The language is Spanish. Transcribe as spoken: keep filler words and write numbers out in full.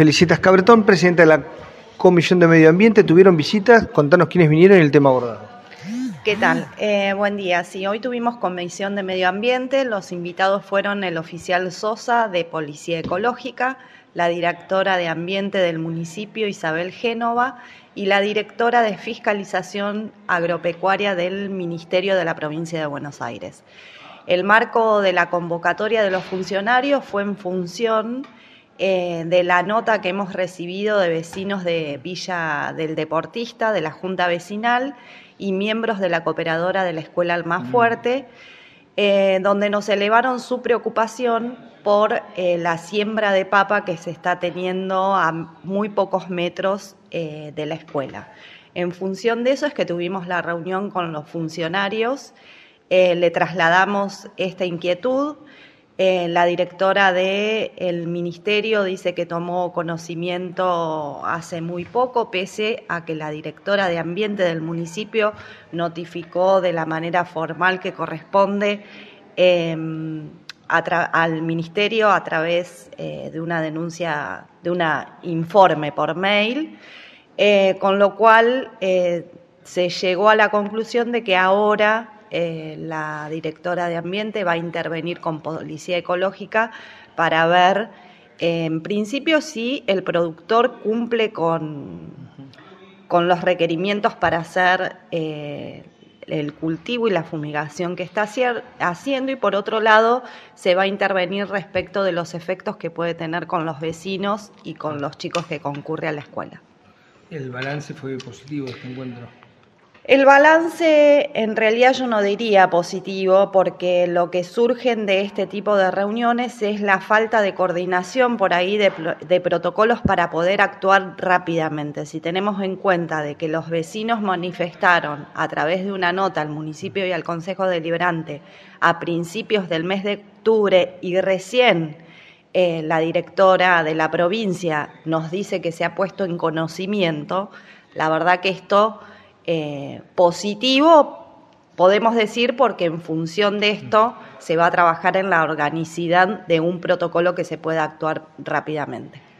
Felicitas Cabretón, presidenta de la Comisión de Medio Ambiente. ¿Tuvieron visitas? Contanos quiénes vinieron y el tema abordado. ¿Qué tal? Eh, buen día. Sí, hoy tuvimos Comisión de Medio Ambiente. Los invitados fueron el oficial Sosa de Policía Ecológica, la directora de Ambiente del municipio Isabel Génova y la directora de Fiscalización Agropecuaria del Ministerio de la Provincia de Buenos Aires. El marco de la convocatoria de los funcionarios fue en función eh, de la nota que hemos recibido de vecinos de Villa del Deportista, de la Junta Vecinal y miembros de la cooperadora de la Escuela Almafuerte, eh, donde nos elevaron su preocupación por eh, la siembra de papa que se está teniendo a muy pocos metros eh, de la escuela. En función de eso es que tuvimos la reunión con los funcionarios. Eh, le trasladamos esta inquietud. Eh, la directora del ministerio dice que tomó conocimiento hace muy poco, pese a que la directora de Ambiente del municipio notificó de la manera formal que corresponde eh, a tra- al ministerio a través eh, de una denuncia, de un informe por mail, eh, con lo cual eh, se llegó a la conclusión de que ahora Eh, la directora de Ambiente va a intervenir con Policía Ecológica para ver, eh, en principio, si el productor cumple con, con los requerimientos para hacer eh, el cultivo y la fumigación que está hacier, haciendo, y por otro lado se va a intervenir respecto de los efectos que puede tener con los vecinos y con los chicos que concurren a la escuela. ¿El balance fue positivo de este encuentro? El balance en realidad yo no diría positivo, porque lo que surgen de este tipo de reuniones es la falta de coordinación por ahí de, de protocolos para poder actuar rápidamente. Si tenemos en cuenta de que los vecinos manifestaron a través de una nota al municipio y al Consejo Deliberante a principios del mes de octubre y recién eh, la directora de la provincia nos dice que se ha puesto en conocimiento, la verdad que esto... Eh, positivo podemos decir, porque en función de esto se va a trabajar en la organicidad de un protocolo que se pueda actuar rápidamente.